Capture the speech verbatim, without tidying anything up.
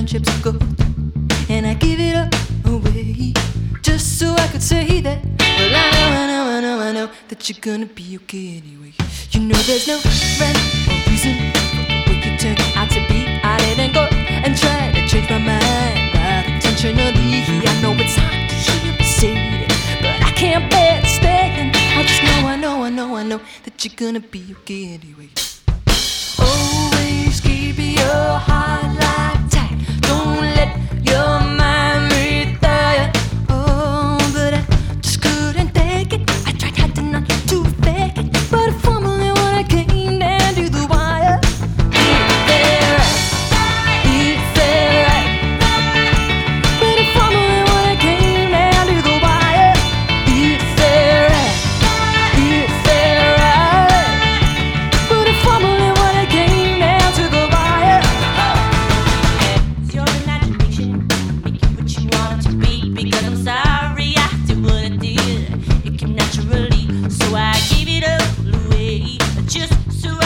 friendships of gold, and I give it up away just so I could say that. Well, I know, I know, I know, I know that you're gonna be okay anyway. You know there's no rhyme or reason for the way you turn out to be. I didn't go and try to change my mind right intentionally. I know it's hard to hear me say it, but I can't bear to stay. And I just know, I know, I know, I know that you're gonna be okay anyway. Always keep your heart locked tight. Don't let your mind retire. Oh, but I just couldn't take it. I tried hard to not to fake it, but I fumbling when I came down to the wire. It felt right, it felt right, but I fumbling when I came down to the wire. It felt right, it felt right, but I fumbling when I came down to the wire. It's your imagination, make it what you want it to be. Because I'm sorry I did what I did. It came naturally, so I gave it all away, just so